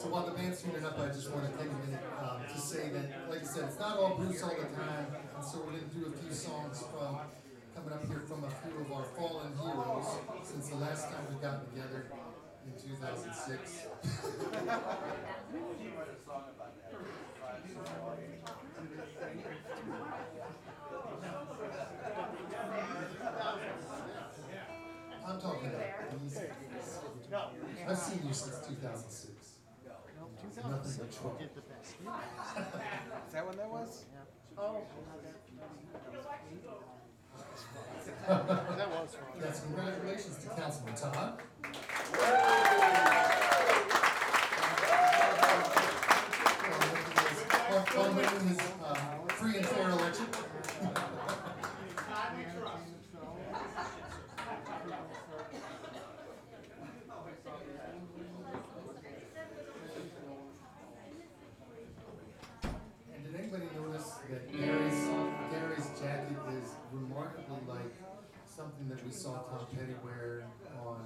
So while the band's tuning up, I just want to take a minute to say that, like I said, it's not all Bruce all the time, and so we're going to do a few songs from coming up here from a few of our fallen heroes since the last time we got together in 2006. I'm talking about these guys. I've seen you since 2006. No, 2006 we did the best. Is that when that was? Oh, that was fun. Yes, congratulations to Councilman Todd. On winning his free and fair election. And did anybody notice that Gary's jacket is remarkably like something that we saw Tom Petty wear on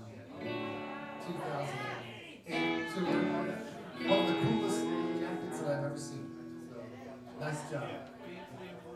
2008 tour? One of the coolest jackets that I've ever seen. So, nice job.